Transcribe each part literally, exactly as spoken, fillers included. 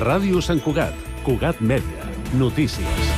Ràdio Sant Cugat, Cugat Mèdia, notícies.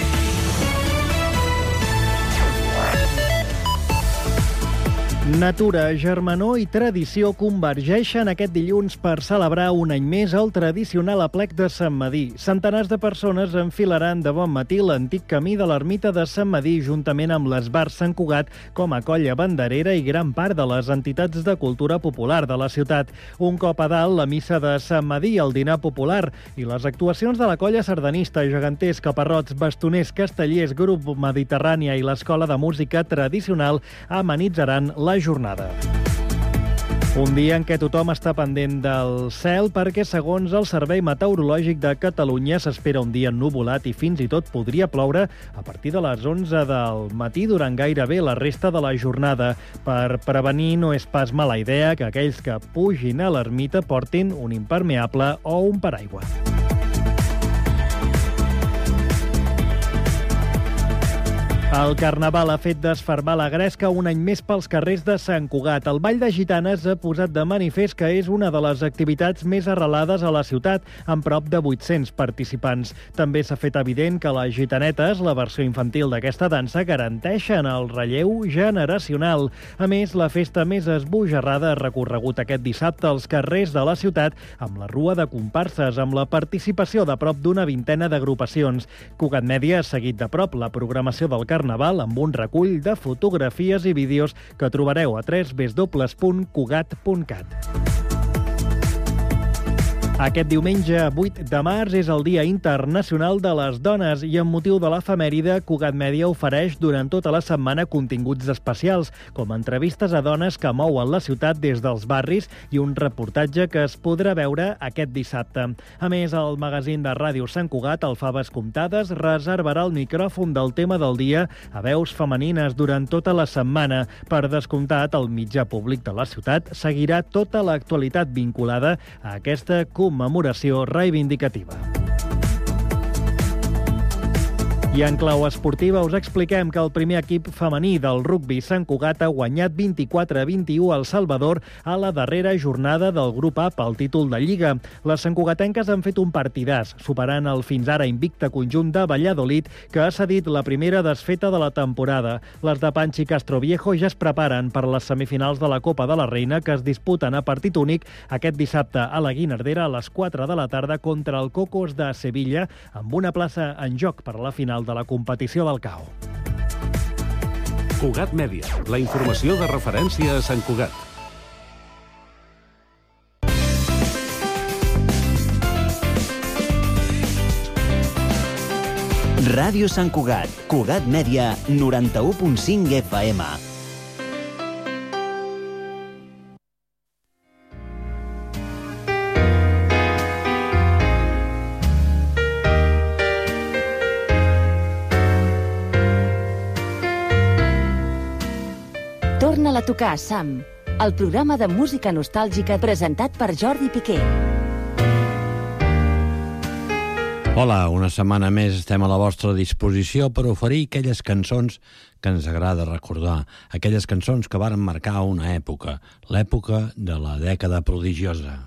Natura, germanor i tradició convergeixen aquest dilluns per celebrar un any més el tradicional aplec de Sant Medir. Centenars de persones enfilaran de bon matí l'antic camí de l'ermita de Sant Medir juntament amb l'Esbar Sant Cugat com a colla banderera i gran part de les entitats de cultura popular de la ciutat. Un cop a dalt, la missa de Sant Medir, el dinar popular i les actuacions de la colla sardanista, geganters, caparrots, bastoners, castellers, grup Mediterrània i l'Escola de Música Tradicional amenitzaran la jornada. Un dia en què tothom està pendent del cel perquè, segons el Servei Meteorològic de Catalunya, s'espera un dia ennuvolat i fins i tot podria ploure a partir de les onze del matí durant gairebé la resta de la jornada. Per prevenir, no és pas mala idea que aquells que pugin a l'ermita portin un impermeable o un paraigua. El Carnaval ha fet desfermar la gresca un any més pels carrers de Sant Cugat. El Ball de Gitanes ha posat de manifest que és una de les activitats més arrelades a la ciutat, amb prop de vuit-cents participants. També s'ha fet evident que les gitanetes, la versió infantil d'aquesta dansa, garanteixen el relleu generacional. A més, la festa més esbojarrada ha recorregut aquest dissabte als carrers de la ciutat amb la rua de comparses, amb la participació de prop d'una vintena d'agrupacions. Cugat Mèdia ha seguit de prop la programació del Carnaval Carnaval amb un recull de fotografies i vídeos que trobareu a w w w punt cugat punt cat. Aquest diumenge, vuit de març, és el Dia Internacional de les Dones i amb motiu de l'efemèride, Cugat Mèdia ofereix durant tota la setmana continguts especials, com entrevistes a dones que mouen la ciutat des dels barris i un reportatge que es podrà veure aquest dissabte. A més, el magazín de Ràdio Sant Cugat, el Faves Comptades, reservarà el micròfon del tema del dia a veus femenines durant tota la setmana. Per descomptat, el mitjà públic de la ciutat seguirà tota l'actualitat vinculada a aquesta commemoració reivindicativa. I en clau esportiva us expliquem que el primer equip femení del rugbi Sant Cugat ha guanyat vint-i-quatre a vint-i-u al Salvador a la darrera jornada del grup A pel títol de Lliga. Les santcugatenques han fet un partidàs, superant el fins ara invicte conjunt de Valladolid, que ha cedit la primera desfeta de la temporada. Les de Panchi Castroviejo ja es preparen per les semifinals de la Copa de la Reina, que es disputen a partit únic aquest dissabte a la Guinardera a les quatre de la tarda contra el Cocos de Sevilla, amb una plaça en joc per a la final de la competició del C A O. Cugat Mèdia, la informació de referència a Sant Cugat. Ràdio Sant Cugat, Cugat Mèdia, noranta-u punt cinc F M. Torna-la a tocar, Sam, el programa de música nostàlgica presentat per Jordi Piqué. Hola, una setmana més estem a la vostra disposició per oferir aquelles cançons que ens agrada recordar, aquelles cançons que varen marcar una època, l'època de la dècada prodigiosa.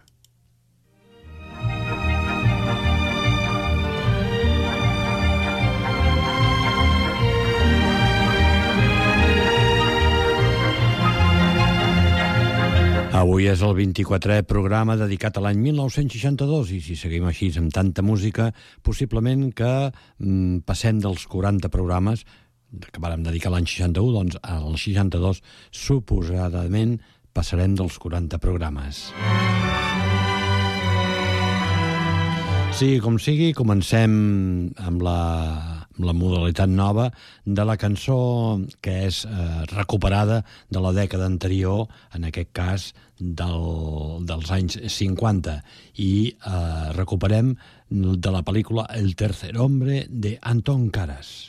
Avui és el vint-i-quatrè programa dedicat a l'any mil nou-cents seixanta-dos i si seguim així amb tanta música, possiblement que mm, passem dels quaranta programes que vàrem dedicar a l'any seixanta-u, doncs al seixanta-dos suposadament passarem dels quaranta programes. Sí, com sigui, comencem amb la... amb la modalitat nova de la cançó que és eh, recuperada de la dècada anterior, en aquest cas del, dels anys cinquanta, i eh, recuperem de la pel·lícula El tercer hombre de Anton Karas.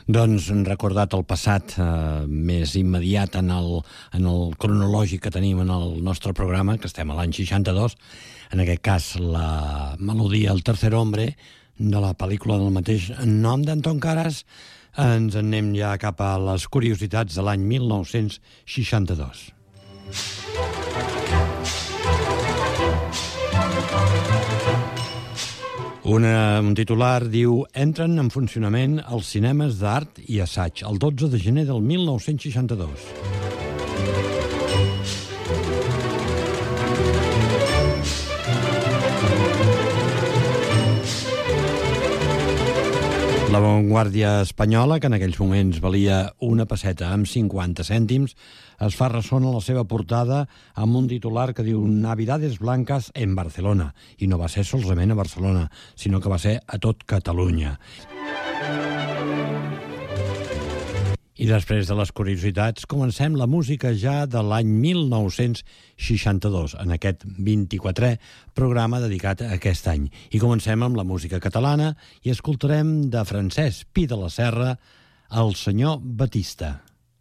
Doncs recordat el passat eh, més immediat en el, en el cronològic que tenim en el nostre programa, que estem a l'any seixanta-dos, en aquest cas la melodia El tercer hombre, de la pel·lícula del mateix nom d'Anton Karas, ens en anem ja cap a les curiositats de l'any mil nou-cents seixanta-dos. Una, un titular diu: entren en funcionament els cinemes d'art i assaig el dotze de gener del mil nou-cents seixanta-dos. La Vanguardia espanyola, que en aquells moments valia una pesseta amb cinquanta cèntims, es fa ressò a la seva portada amb un titular que diu Navidades blancas en Barcelona. I no va ser solament a Barcelona, sinó que va ser a tot Catalunya. I després de les curiositats, comencem la música ja de l'any mil nou-cents seixanta-dos, en aquest vint-i-quatrè programa dedicat a aquest any. I comencem amb la música catalana i escoltarem de Francesc Pi de la Serra el senyor Batista.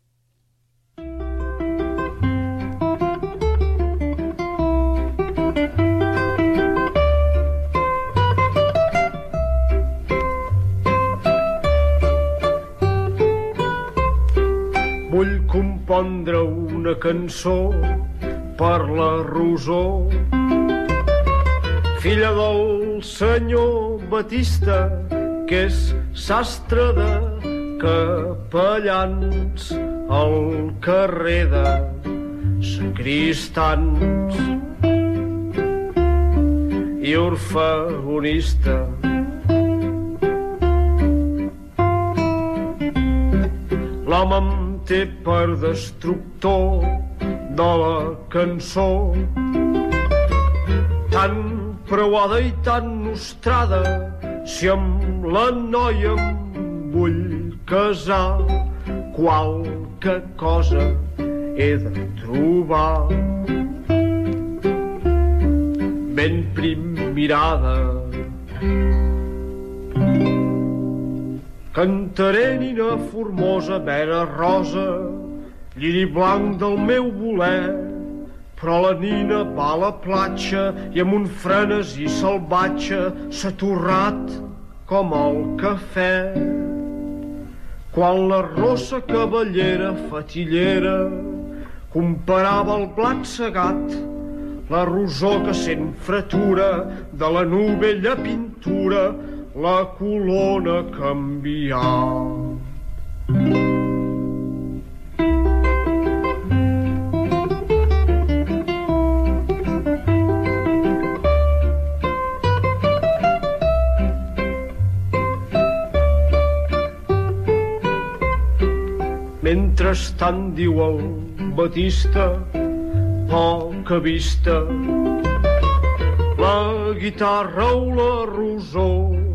Vull compondre una cançó per la Rosó, filla del senyor Batista, que és sastre de capellans al carrer de sacristans i orfeonista. L'home em té per destructor de la cançó, tan preuada i tan nostrada, si amb la noia em vull casar, qualque cosa he de trobar. Ben prim mirada, cantaré nina formosa, vera rosa, lliri blanc del meu voler, però la nina va a la platja i amb un frenesí salvatge s'ha torrat com el cafè. Quan la rossa cavallera fatillera comparava el blat segat, la rosó que sent fretura de la novella pintura la colona canvià. Mentrestant, diu el Batista, poca vista, la guitarra o la rosó.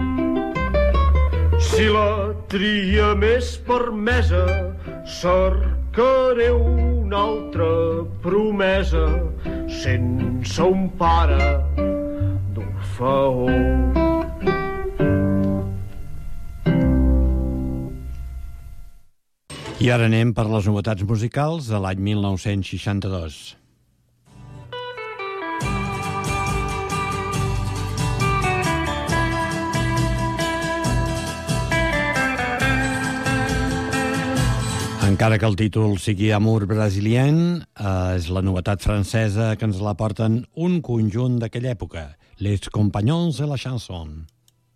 Si la tria més permesa, cercaré una altra promesa sense un pare d'orfeó. I ara anem per les novetats musicals de l'any mil nou-cents seixanta-dos. Encara que el títol sigui Amour Brasilien, eh, és la novetat francesa que ens la porten un conjunt d'aquella època, Les Compagnons de la Chanson.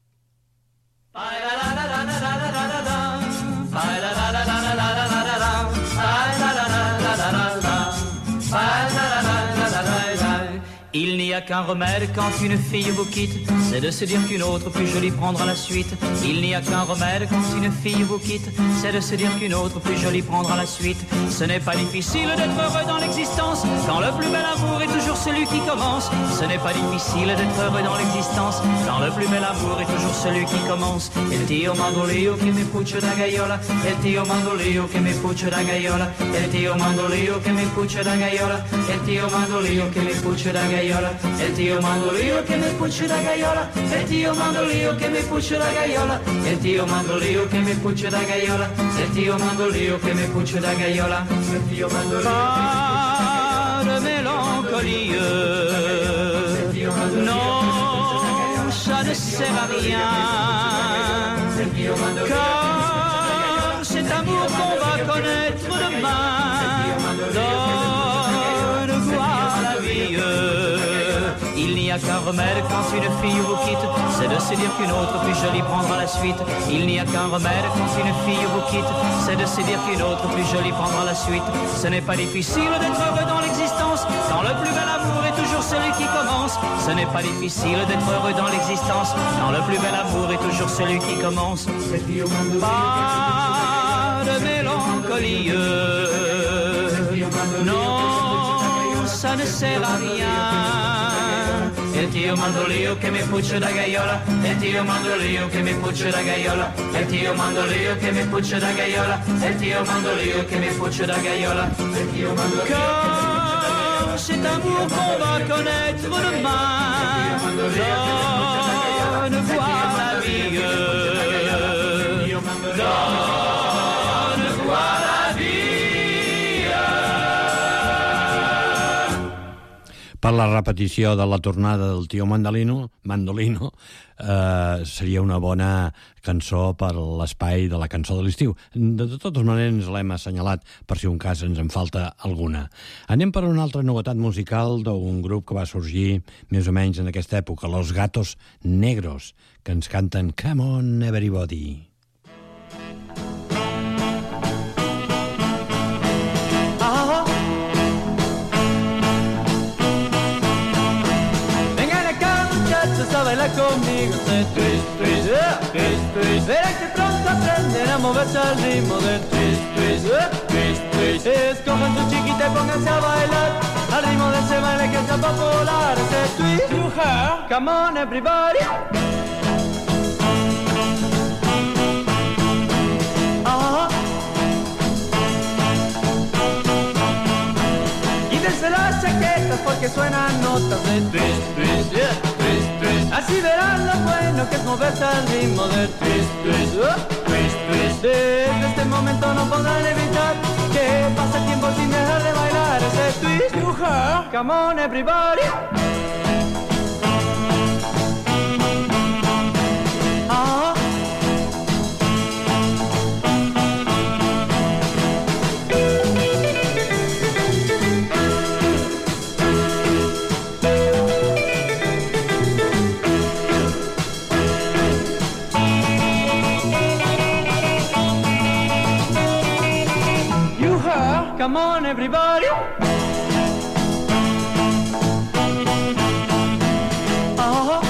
Il n'y a qu'un remède quand une fille vous quitte, c'est de se dire qu'une autre plus jolie prendra la suite. Il n'y a qu'un remède quand une fille vous quitte, c'est de se dire qu'une autre plus jolie prendra la suite. Ce n'est pas difficile d'être heureux dans l'existence, quand le plus bel amour est toujours celui qui commence. Ce n'est pas difficile d'être heureux dans l'existence, quand le plus bel amour est toujours celui qui commence. El tío mandolio che mi puccio da gaiola, el tío mandolio che mi puccio da gaiola, el tío mandolio che mi puccio da gaiola, el tío mandolio che mi puccio da gaiola. è il tio mandolino che mi puccia da gaiola, è il tio mandolino che mi puccia da gaiola, è il tio mandolino che mi puccia da gaiola, è il tio mandolino che mi puccia da gaiola, è il tio mandolino pas de mélancolie, non, ça ne sert à rien, car cet amour qu'on va connaître demain donne voix à la vie. Il n'y a qu'un remède quand une fille vous quitte, c'est de se dire qu'une autre plus jolie prendra la suite. Il n'y a qu'un remède quand une fille vous quitte, c'est de se dire qu'une autre plus jolie prendra la suite. Ce n'est pas difficile d'être heureux dans l'existence, quand le plus bel amour est toujours celui qui commence. Ce n'est pas difficile d'être heureux dans l'existence, quand le plus bel amour est toujours celui qui commence. Pas de mélancolie, non, ça ne sert à rien. E il tio mandolino che mi puccia da gaiola, e il tio mandolino che mi puccia da gaiola, e il tio mandolino che mi puccia da gaiola, e il tio mandolino che mi puccia da gaiola, e il tio mandolino. Car cet amour qu'on va connaître demain donne voix à la vie, donne voix à la vie. Per la repetició de la tornada del tio Mandolino, Mandolino eh, seria una bona cançó per l'espai de la cançó de l'estiu. De, de totes maneres l'hem assenyalat per si un cas ens en falta alguna. Anem per una altra novetat musical d'un grup que va sorgir més o menys en aquesta època, Los Gatos Negros, que ens canten Come On Everybody. A bailar conmigo, se twist, twist, uh, twist, twist. Verás que pronto aprenden a moverse al ritmo del twist, twist, uh, twist, twist. Escojan su chiquita y pónganse a bailar al ritmo de ese baile que sea popular. Ese twist, you have, come on everybody. Uh-huh. Quítense las chaquetas porque suenan notas de twist, twist, yeah, twist, twist. Así verán lo bueno que es moverse al ritmo del twist, twist, uh, twist, twist. Desde este momento no podrán evitar que pase tiempo sin dejar de bailar ese twist, you have, come on everybody. Uh-huh. Come on everybody. Uh-huh.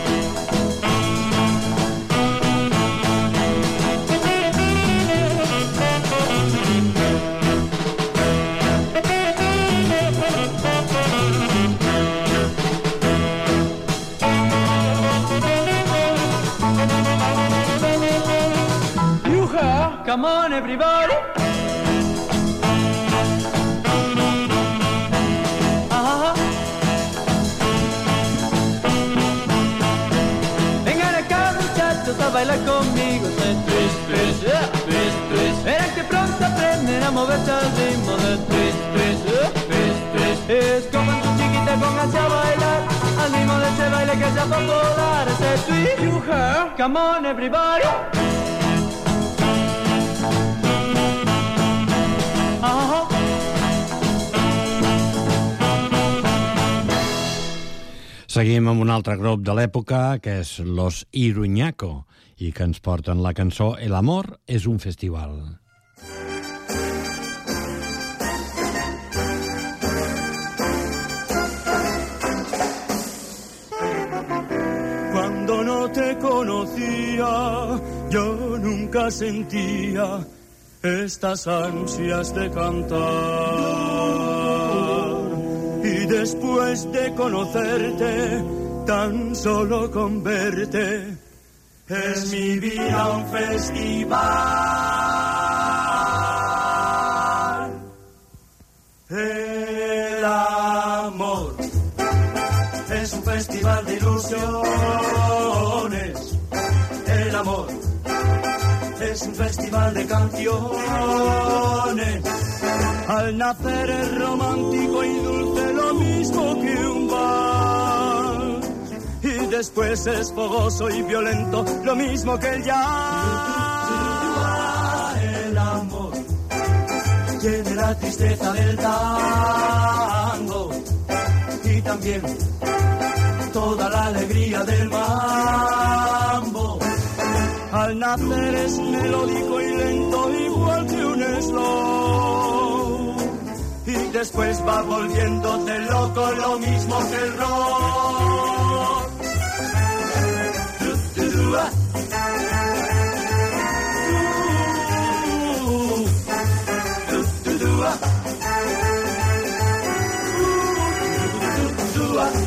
You have, come on everybody. A bailar conmigo, se twist, twist, yeah, twist, twist. Verán que pronto aprenden a moverse al ritmo del twist, twist, yeah, twist, twist. Escojan su chiquita y pónganse a bailar al ritmo de ese baile que sea popular. Ese twist, you have, come on everybody. Uh-huh. Seguim amb un altre grup de l'època, que és Los Iruñaco, i que ens porten la cançó El amor es un festival. Cuando no te conocía, yo nunca sentía estas ansias de cantar. Y después de conocerte, tan solo con verte, es mi vida un festival. El amor ilusiones. El amor es un festival de canciones. Al nacer es romántico y dulce, lo mismo que un vals. Y después es fogoso y violento, lo mismo que el jazz. El amor tiene la tristeza del tango y también toda la alegría del mambo. Al nacer es melódico y lento, igual que un slow. Y después va volviéndote loco, lo mismo que el rock. Du, du, du, ah. Du, du, du, ah. Du, du, du, ah.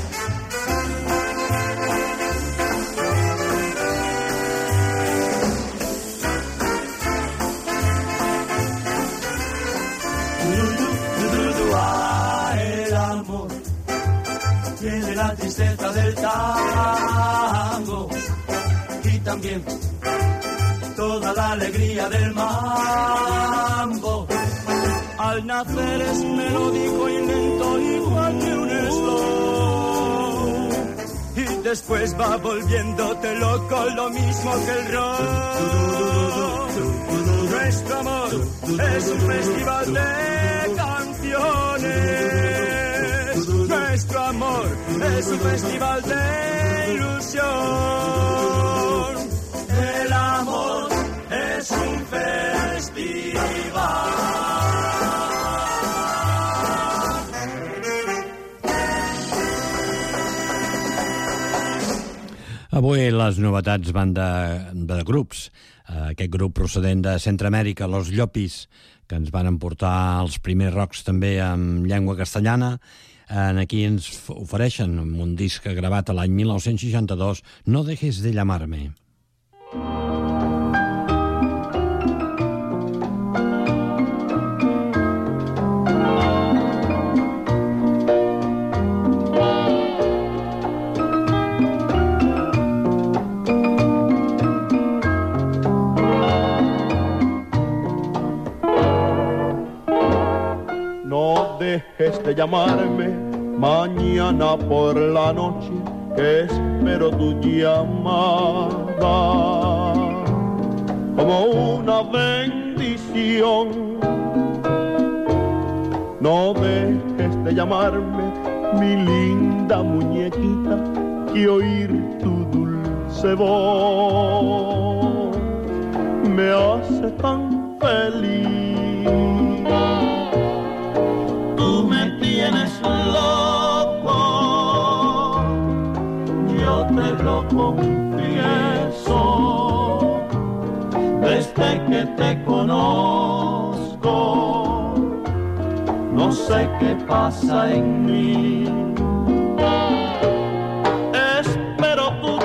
El amor tiene la tristeza del tango y también toda la alegría del mambo. Al nacer es melódico y lento, igual que un slow. Y después va volviéndote loco, lo mismo que el rock. Nuestro amor es un festival de canciones. Nuestro amor es un festival de ilusión. El amor es un festival. Avui les novetats van de, de grups. Aquest grup procedent de Centroamèrica, Los Llopis, que ens van emportar els primers rocs també en llengua castellana. Aquí ens ofereixen un disc gravat l'any mil nou-cents seixanta-dos, No dejes de llamarme. Dejes de llamarme mañana por la noche, que espero tu llamada como una bendición. No dejes de llamarme, mi linda muñequita, y oír tu dulce voz me hace tan feliz. Tú me tienes loco, yo te lo confieso. Desde que te conozco, no sé qué pasa en mí. Espero tu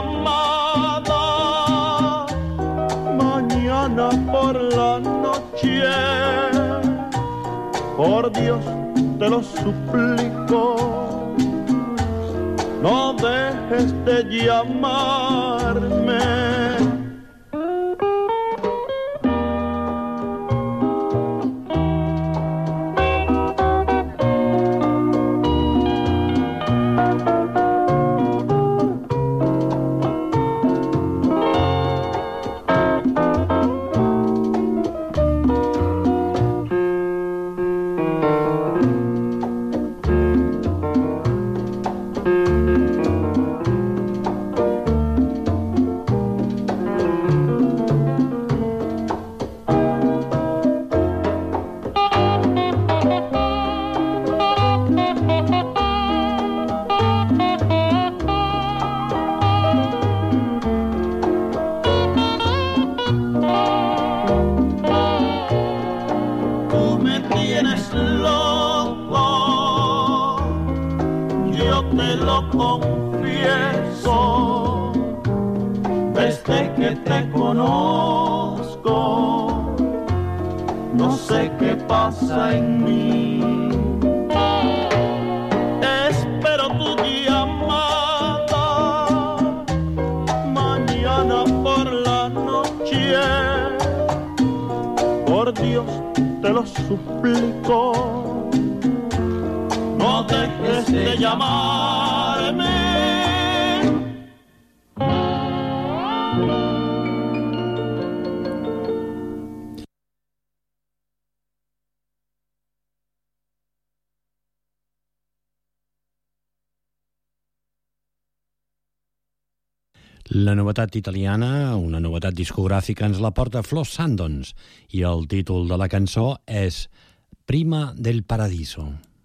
llamada mañana por la noche. Por Dios te lo suplico, no dejes de llamarme. Espero tu llamada por Dios te lo suplico, no dejes de llamarme. La novetat italiana, una novetat discogràfica, ens la porta Flo Sandons i el títol de la cançó és Prima del Paradiso.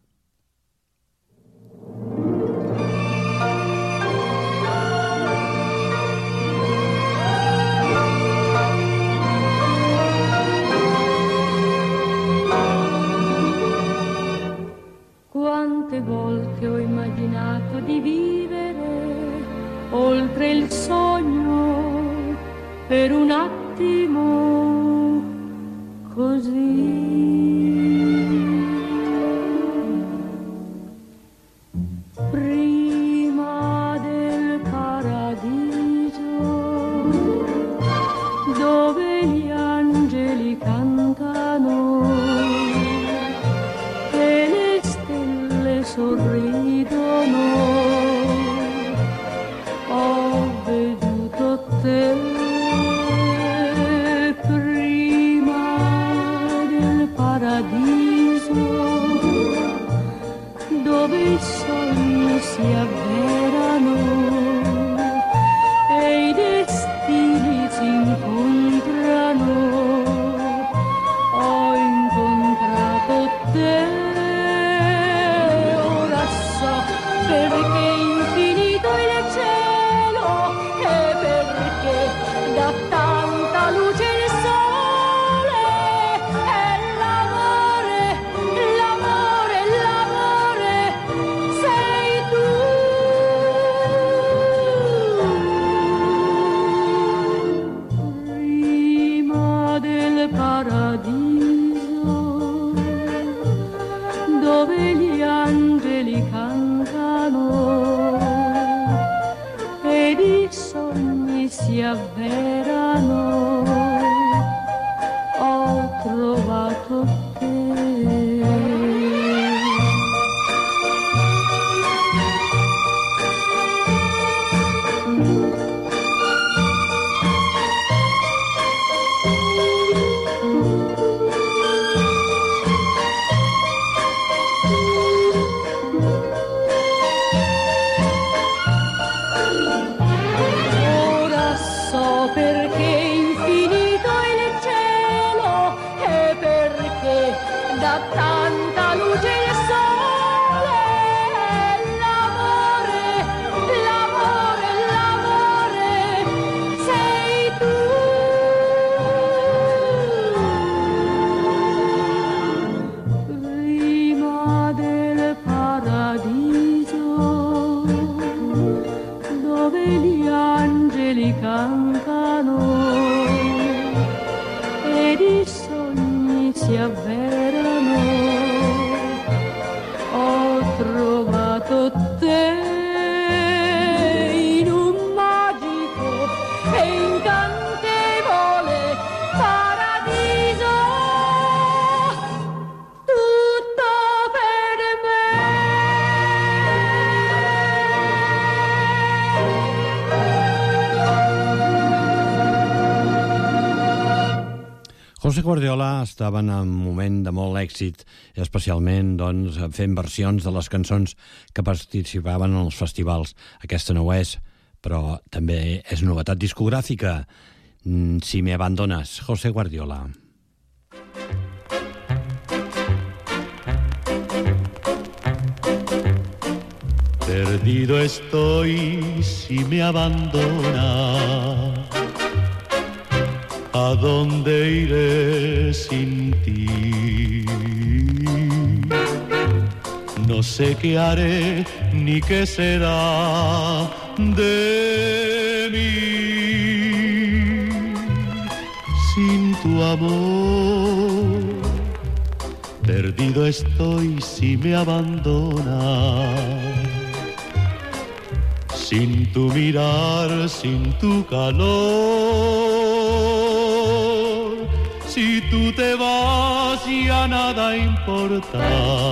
Quante volte ho immaginato di vivere oltre il sogno per un attimo così. Prima del paradiso dove gli angeli cantano e le stelle sorridono. Dove i sogni si avverano e i destini si incontrano, ho incontrato te. Ora so perché infinito è il cielo e perché da tanta luce il sole e l'amore, l'amore, l'amore sei tu. Prima del paradiso dove gli angeli cantano ed i sogni si avverano, ho trovato te. Ora so perché infinito è il cielo e perché da tanta luce il sole e l'amore, l'amore, l'amore sei tu. Prima del paradiso dove gli angeli cantano ed i sogni si avverano, ho trovato te in un magico e incantevole paradiso, tutto per me. José Guardiola estava en un moment de molt èxit, especialment doncs, fent versions de les cançons que participaven en els festivals. Aquesta no ho és, però també és novetat discogràfica. Si me abandonas, José Guardiola. Perdido estoy si me abandonas. ¿A dónde iré sin ti? No sé qué haré ni qué será de mí sin tu amor. Perdido estoy si me abandonas. Sin tu mirar, sin tu calor, Si tú te vas ya nada importa,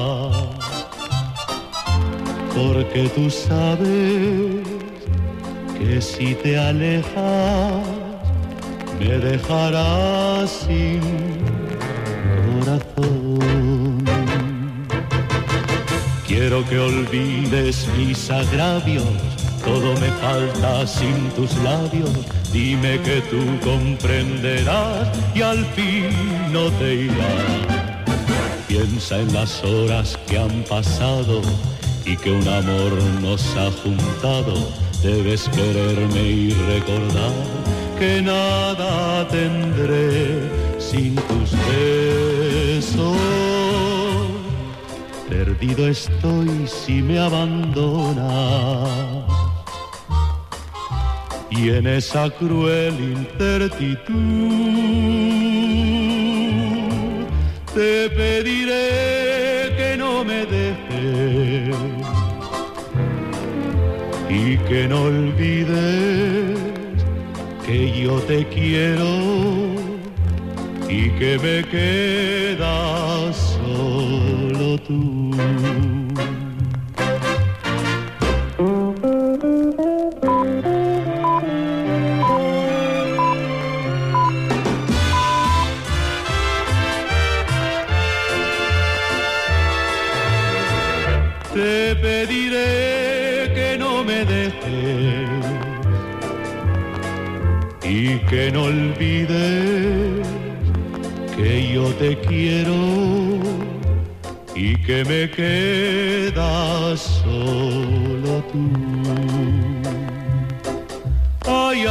porque tú sabes que si te alejas me dejarás sin corazón. Quiero que olvides mis agravios, todo me falta sin tus labios. Dime que tú comprenderás y al fin no te irás. Piensa en las horas que han pasado y que un amor nos ha juntado. Debes quererme y recordar que nada tendré sin tus besos. Perdido estoy si me abandonas, y en esa cruel incertitud te pediré que no me dejes y que no olvides que yo te quiero y que me quedas solo tú. Te pediré que no me dejes y que no olvides que yo te quiero y que me quedas solo tú. Ay,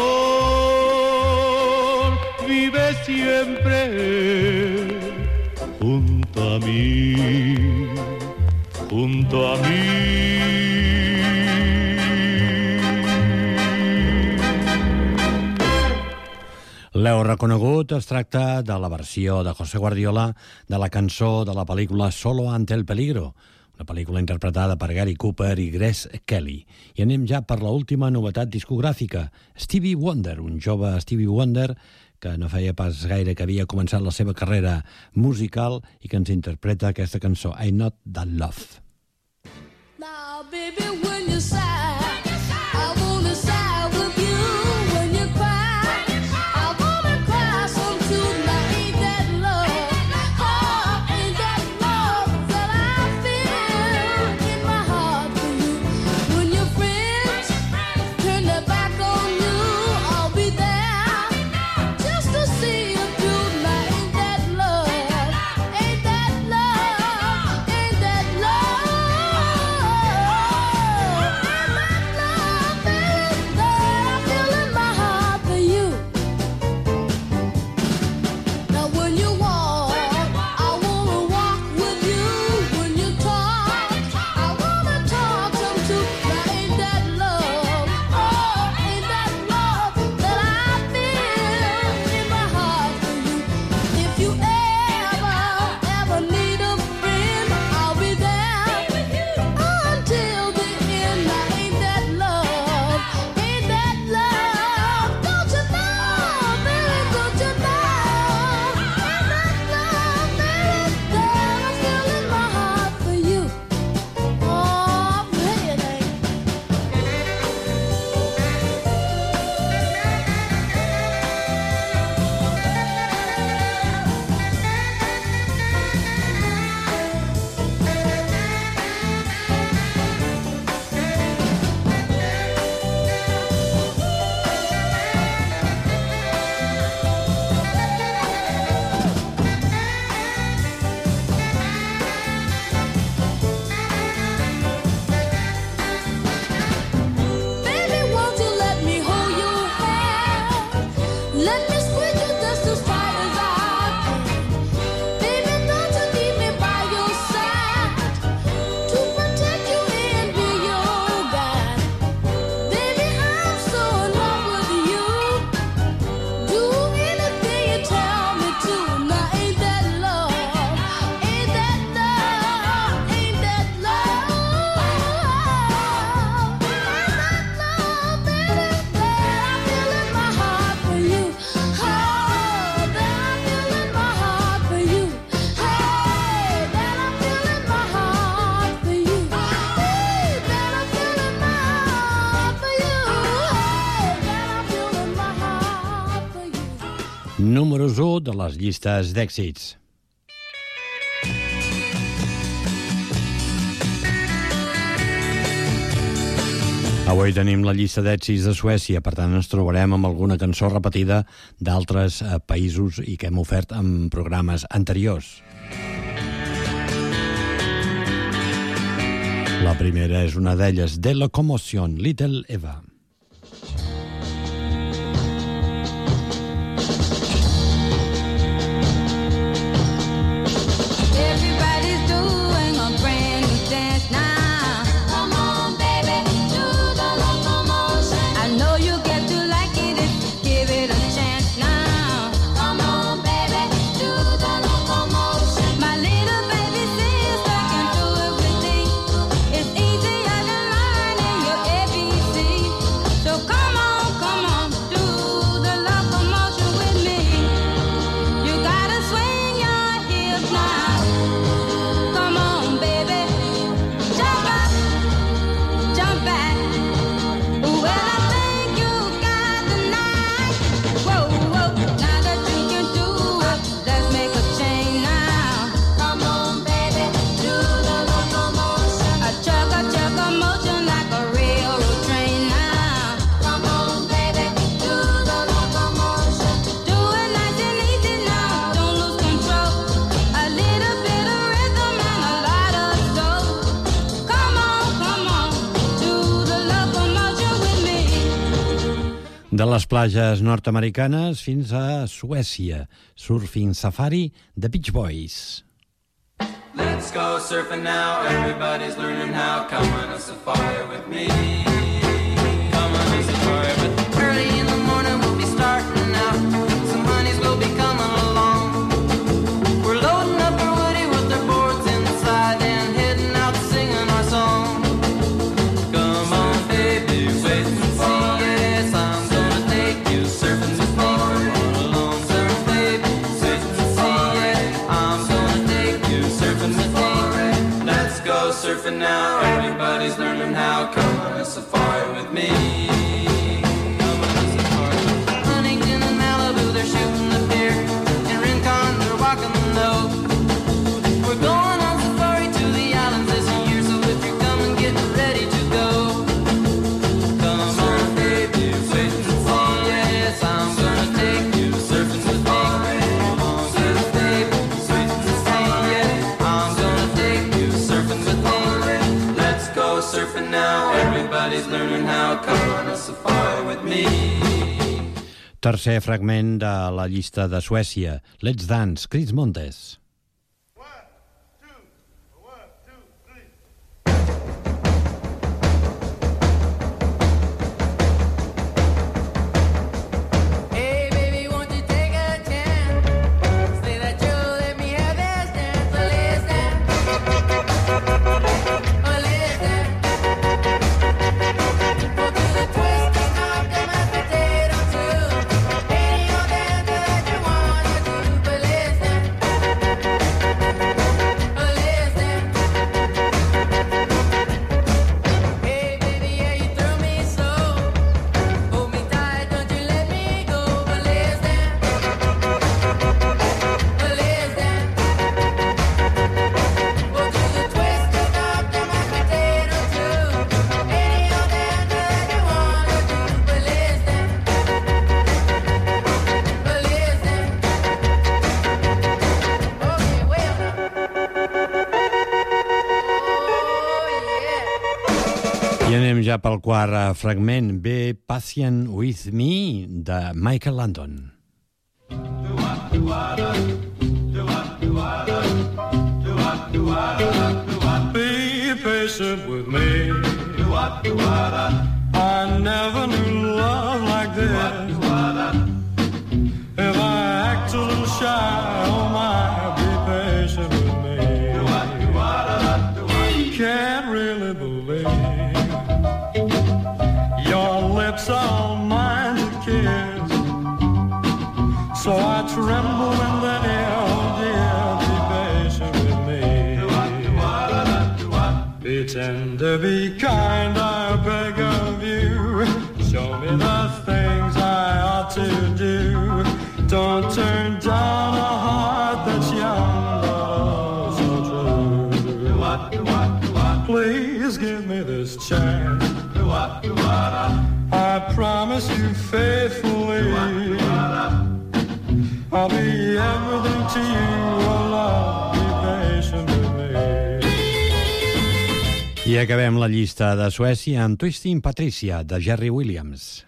amor, vive siempre junto a mí, junto a mí. L'heu reconegut, es tracta de la versió de José Guardiola de la cançó de la pel·lícula Solo ante el peligro, una pel·lícula interpretada per Gary Cooper i Grace Kelly. I anem ja per l'última novetat discogràfica, Stevie Wonder, un jove Stevie Wonder que no feia pas gaire que havia començat la seva carrera musical i que ens interpreta aquesta cançó, I'm Not That Love. Now, baby, when you sigh, I wanna sigh with you. When you cry, I wanna cry some too. Now, ain't that love? Oh, ain't that love that I feel in my heart for you? When your friends turn their back on you, I'll be there just to see you through. Now, ain't that love? Ain't that love? Ain't that love? les llistes d'èxits. Avui tenim la llista d'èxits de Suècia, per tant ens trobarem amb alguna cançó repetida d'altres eh, països i que hem ofert en programes anteriors. La primera és una d'elles, de Locomotion, Little Eva. De les plages nord-americanes fins a Suècia. Surfing Safari, The Beach Boys. Let's go surfing now, everybody's learning how. Come on a safari with me. Come on a safari with me. Early in the morning we'll be starting out. Some honeys will be coming along. We're loading up our woody with our boards inside and heading out singing our song. Come on baby, wait and see. Yes, I'm gonna take you surfing with me. Come on along, surf baby, wait and see. Yeah, I'm gonna take you surfing with me. Let's go surfing now, everybody's learning how. Come on a safari with me. Come on a safari. Huntington and Malibu, they're shooting the pier. In Rincon, they're walking the nose. We're going on safari to the islands this year, so if you're coming, get ready to go. Come on, baby, wait and see. Yes, I'm gonna take you surfing with me. Come on, surf, baby, wait and see. Yeah, I'm gonna take you surfing with me. Let's go surfing now, everybody's learning how. Come on a safari with me. Tercer fragment de la llista de Suècia. Let's Dance, Chris Montes. Hey baby, won't you take a chance? Say that you'll let me have this dance. Well, let's dance. Well, let's dance. We'll do the twist and knock the mashed potato too. Any old dance that you wanna do. But let's dance. Well, let's dance. Hey baby, yeah, you throw me so. Hold me tight, don't you let me go. But let's dance. Well, let's dance. We'll do the twist and knock the mashed potato too. Any old dance that you wanna do. But let's dance. But let's dance. Okay, well now. Oh yeah. I anem ja pel quart eh, fragment. Be Patient With Me, de Michael Landon. Be patient with me. I never knew love like this. If I act a little shy, oh my, be patient with me. Can't really believe your lips are mine to kiss. So I tremble and then, oh dear, be patient with me. Be tender, be kind, I beg of you. Show me the things I ought to do. Don't turn down this chance. I promise you faithfully I'll be everything to you. Oh, love, be patient with me. I acabem la llista de Suècia amb Twisting Patricia, de Jerry Williams.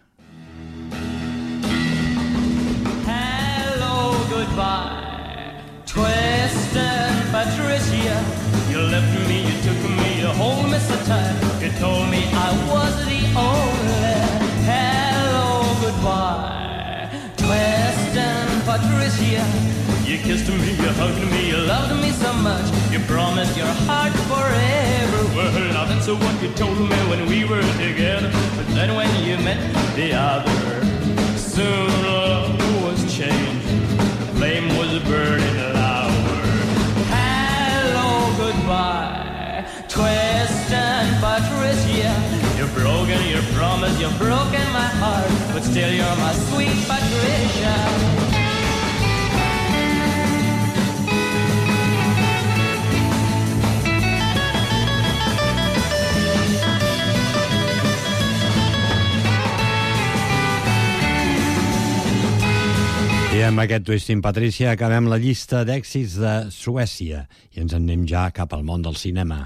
Hello, goodbye, Twisting Patricia. You left me, you took me, you hold me so tight. You told me I was the only. Hello, goodbye, Twisting Patricia. You kissed me, you hugged me, you loved me so much. You promised your heart forever. Well, now that's what you told me when we were together. But then when you met the other, soon love was changed. The flame was burning louder. Hello, goodbye, Twisting Patricia. You're broken, your promise, you've broken my heart. But still you're my sweet Patricia. I amb aquest Twisting Patricia acabem la llista d'èxits de Suècia i ens en anem ja cap al món del cinema.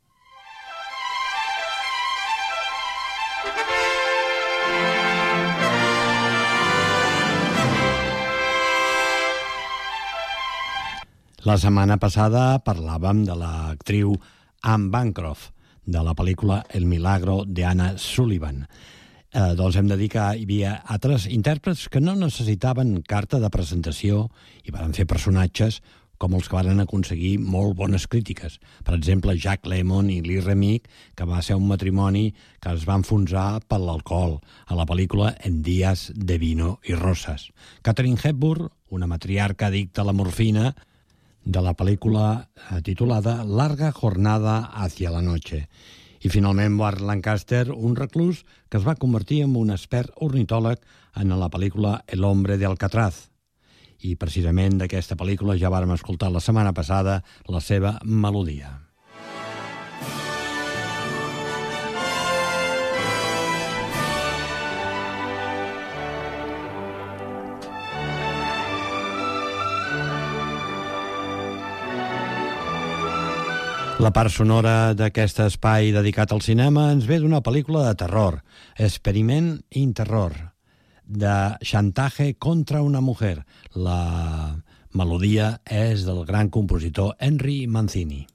La setmana passada parlàvem de l'actriu Anne Bancroft, de la pel·lícula El milagro de Anna Sullivan. Eh, doncs hem de dir que hi havia altres intèrprets que no necessitaven carta de presentació i van fer personatges com els que van aconseguir molt bones crítiques. Per exemple, Jack Lemmon i Lee Remick, que va ser un matrimoni que es va enfonsar per l'alcohol a la pel·lícula En días de vino y rosas. Katharine Hepburn, una matriarca addicta a la morfina, de la pel·lícula titulada Larga jornada hacia la noche. I finalment Burt Lancaster, un reclús que es va convertir en un expert ornitòleg en la pel·lícula El hombre de Alcatraz. I precisament d'aquesta pel·lícula ja vàrem escoltar la setmana passada la seva melodia. La part sonora d'aquest espai dedicat al cinema ens ve d'una pel·lícula de terror, Experiment in Terror, de Chantage contra una mujer. La melodia és del gran compositor Henry Mancini.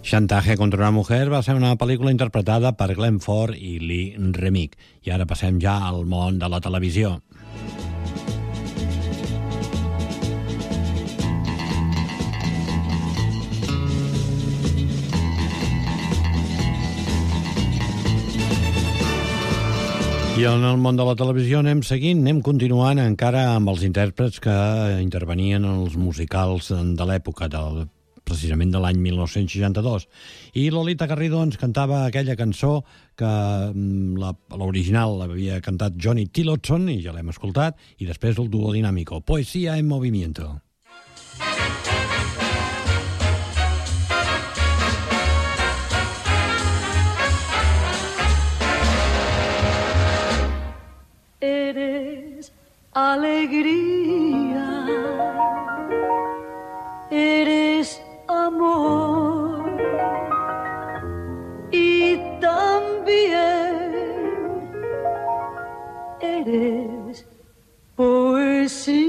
Chantaje contra una mujer va ser una pel·lícula interpretada per Glenn Ford i Lee Remick. I ara passem ja al món de la televisió. I en el món de la televisió anem seguint, anem continuant encara amb els intèrprets que intervenien en els musicals de l'època, del, precisament de l'any mil nou-cents seixanta-dos. I Lolita Garrido ens cantava aquella cançó que l'original l'havia cantat Johnny Tillotson, i ja l'hem escoltat, i després el duo dinàmico, Poesía en Movimiento. Eres alegría, eres amor y también eres poesía.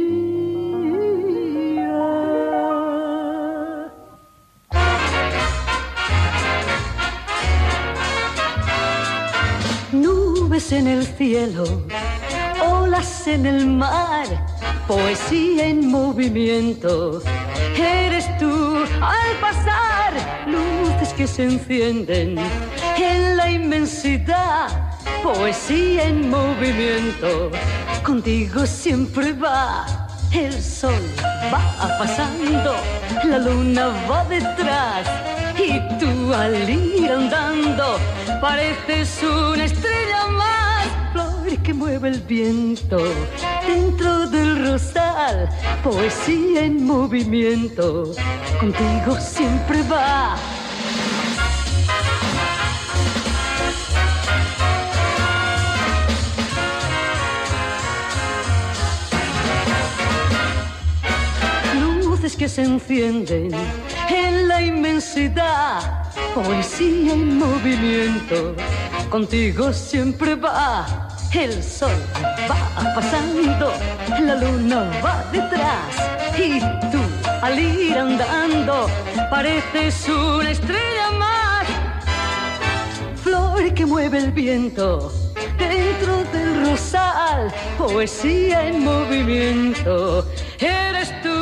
Nubes en el cielo, olas en el mar, poesía en movimiento. Eres tú al pasar, luces que se encienden en la inmensidad, poesía en movimiento. Contigo siempre va, el sol va pasando, la luna va detrás y tú al ir andando pareces una estrella más. Flor que mueve el viento dentro del rosal, poesía en movimiento, contigo siempre va. Luces que se encienden en la inmensidad, poesía en movimiento, contigo siempre va. El sol va pasando, la luna va detrás y tú al ir andando pareces una estrella más. Flor que mueve el viento dentro del rosal, poesía en movimiento. Eres tú.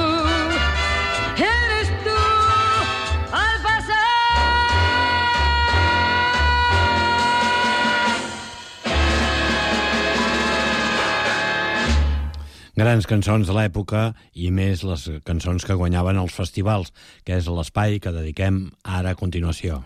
Grans cançons de l'època i més les cançons que guanyaven els festivals, que és l'espai que dediquem ara a continuació.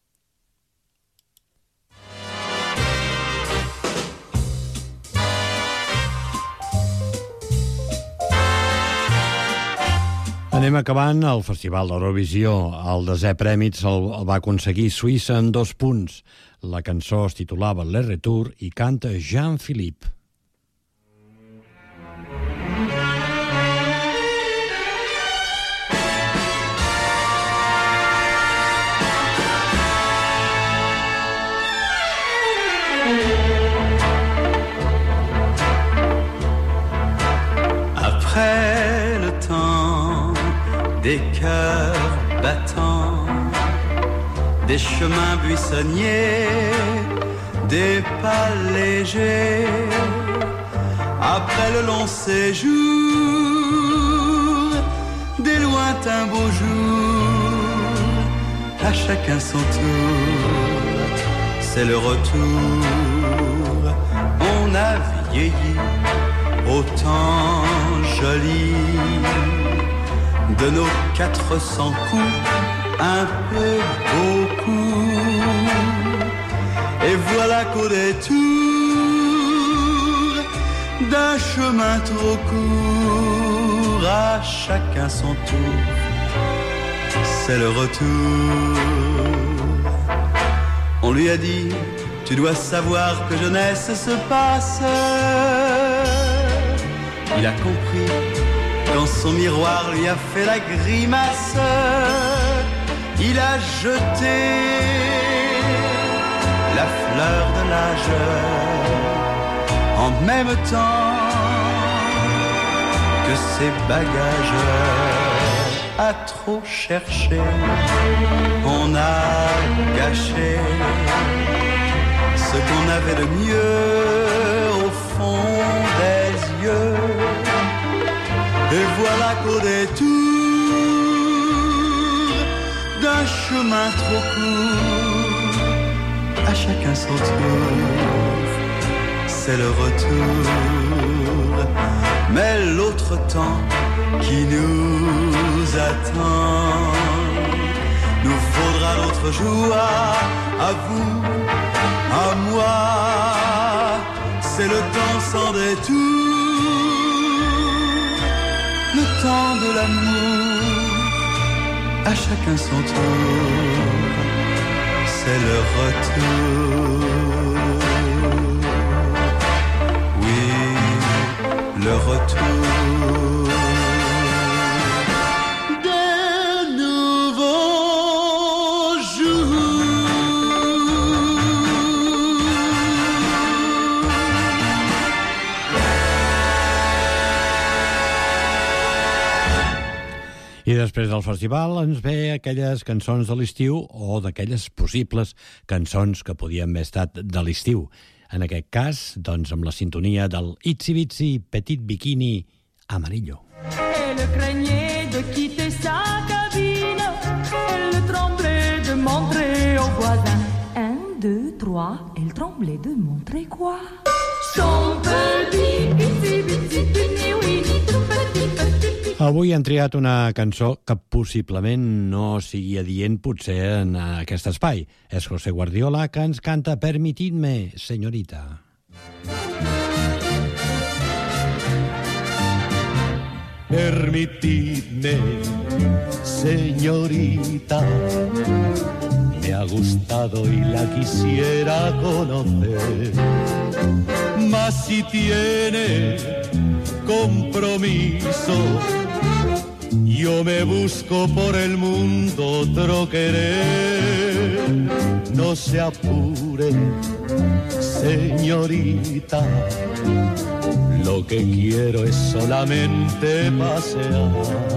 Anem acabant el Festival d'Eurovisió. El desè premi el, el va aconseguir Suïssa en dos punts. La cançó es titulava Le Retour i canta Jean-Philippe. Après le temps des cœurs battants, des chemins buissonniers, des pas légers, après le long séjour, des lointains beaux jours, à chacun son tour, c'est le retour. On a vieilli au temps joli de nos quatre cents coups, un peu beaucoup. Et voilà qu'au détour d'un chemin trop court, à chacun son tour, c'est le retour. On lui a dit, tu dois savoir que jeunesse se passe. Il a compris quand son miroir lui a fait la grimace. Il a jeté la fleur de l'âge en même temps que ses bagages. à trop chercher, on a gâché ce qu'on avait de mieux au fond des yeux. Et voilà qu'au détour d'un chemin trop court, à chacun son tour, c'est le retour. Mais l'autre temps qui nous attend nous faudra l'autre joie, à vous, à moi. C'est le temps sans détour, le temps de l'amour, à chacun son tour, c'est le retour. Oui, le retour. Des nouveaux jours. I després del festival ens ve aquelles cançons de l'estiu o d'aquelles possibles cançons que podien haver estat de l'estiu. En aquest cas, doncs, amb la sintonia del Itsy Bitsy Petit Bikini Amarillo. Elle craignait de quitter sa cabine, elle tremblait de montrer aux voisins. Un, deux, trois, elle tremblait de montrer quoi? Son petit Itsy Bitsy Bikini, oui, tout petit, petit. Avui hem triat una cançó que possiblement no sigui adient potser en aquest espai. És José Guardiola que ens canta Permitidme, señorita. Permitidme, señorita, me ha gustado y la quisiera conocer, mas si tiene compromiso, yo me busco por el mundo otro querer. No se apure, señorita, lo que quiero es solamente pasear.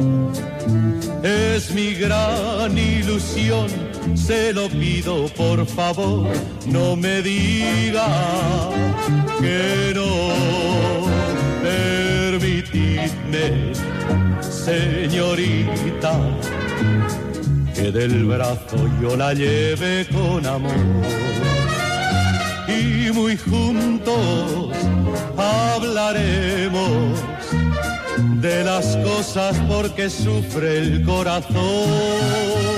Es mi gran ilusión, se lo pido por favor, no me diga que no. Permitidme, señorita, que del brazo yo la lleve con amor y muy juntos hablaremos de las cosas por que sufre el corazón.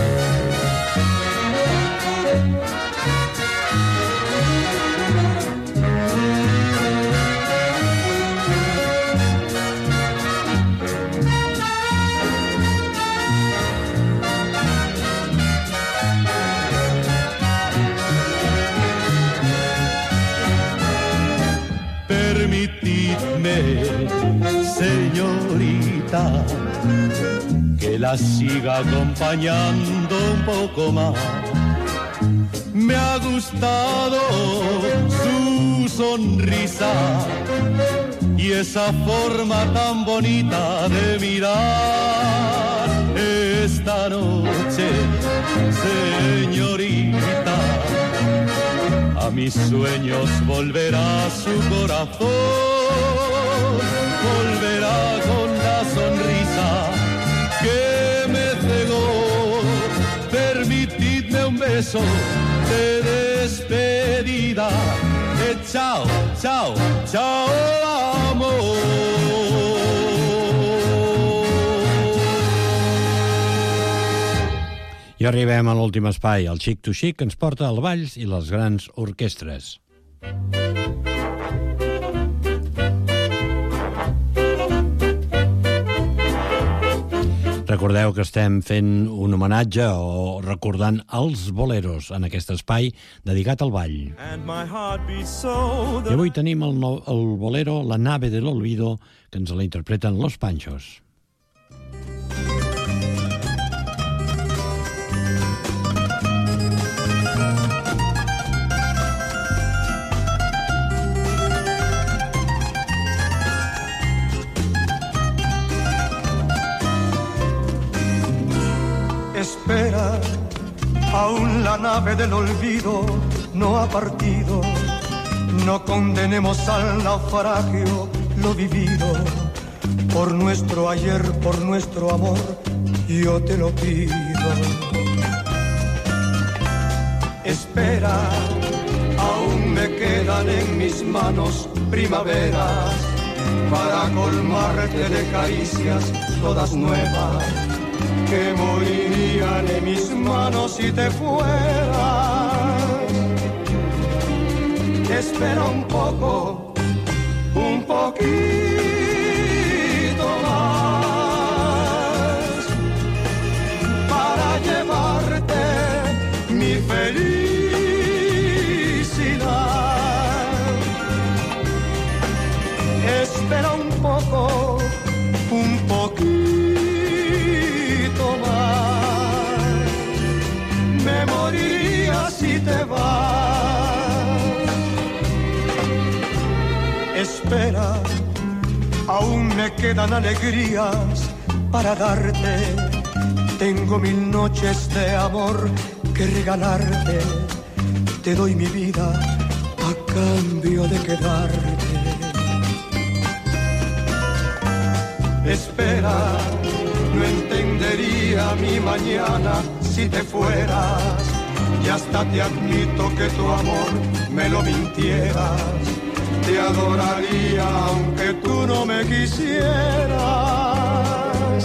Permitidme, señorita, que la siga acompañando un poco más. Me ha gustado su sonrisa y esa forma tan bonita de mirar. Esta noche, señorita, a mis sueños volverá su corazón, volverá con la sonrisa que me cegó. Permitidme un beso de despedida, de chao, chao, chao, amor. I arribem a l'últim espai, el Chic to Chic, que ens porta als balls i les grans orquestres. Recordeu que estem fent un homenatge o recordant els boleros en aquest espai dedicat al ball. I avui tenim el, no, el bolero La nave del olvido, que ens la interpreten Los Panchos. Espera, aún la nave del olvido no ha partido. No condenemos al naufragio lo vivido. Por nuestro ayer, por nuestro amor, yo te lo pido. Espera, aún me quedan en mis manos primaveras para colmarte de caricias todas nuevas que morirían en mis manos si te fueras. Espera un poco, un poquito más para llevarte mi felicidad. Espera un poco, un poquito más. Me moriría si te vas. Espera, aún me quedan alegrías para darte. Tengo mil noches de amor que regalarte. Te doy mi vida a cambio de quedarte. Espera, no entendería mi mañana si te fueras. Y hasta te admito que tu amor me lo mintieras. Te adoraría aunque tú no me quisieras.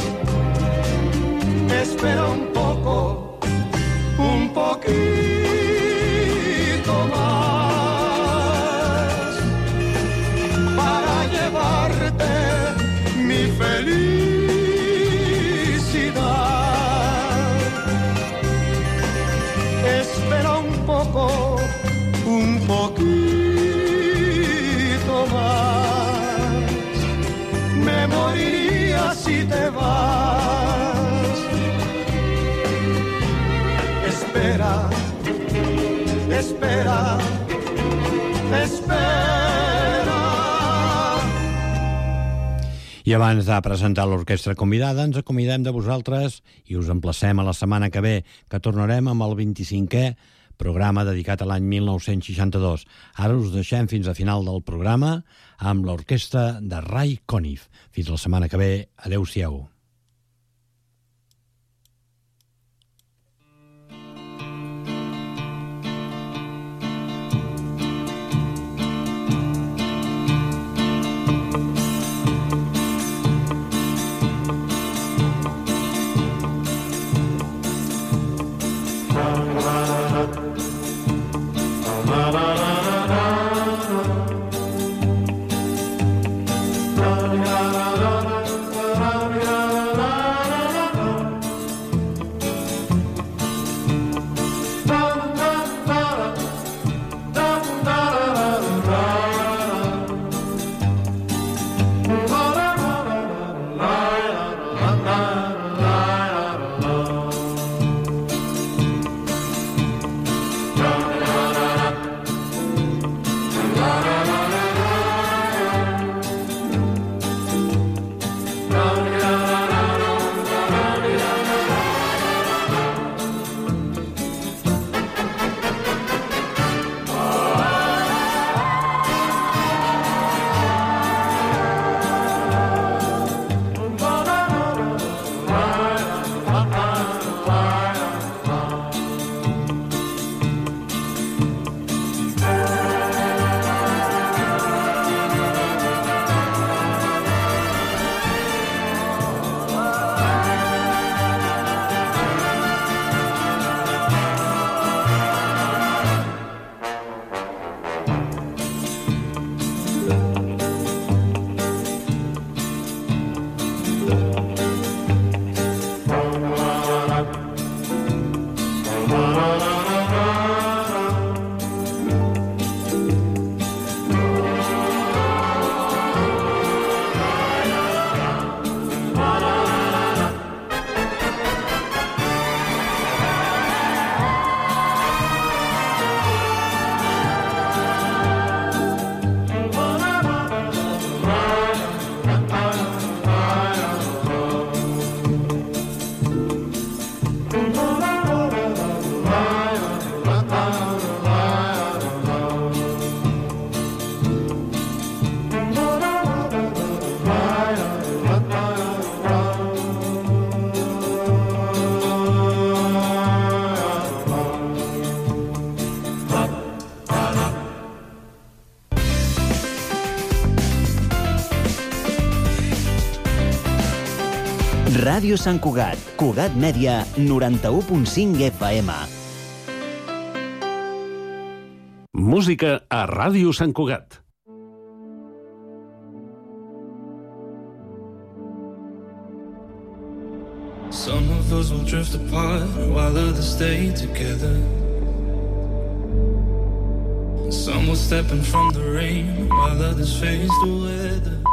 Espera un poco, un poquito más para llevarte mi felicidad. Espera un poco, un poquito más. Me moriría si te vas. Espera, espera, espera. I abans de presentar l'orquestra convidada, ens acomidem de vosaltres i us emplacem a la setmana que ve, que tornarem amb el vint-i-cinquè programa dedicat a l'any mil nou-cents seixanta-dos. Ara us deixem fins a final del programa amb l'orquestra de Ray Conniff. Fins la setmana que ve. Adéu-siau. La Ràdio Sant Cugat, Cugat Mèdia, noranta-u punt cinc F M. Música a Ràdio Sant Cugat. Some of us will drift apart while others stay together. Some will step in from the rain while others face the weather.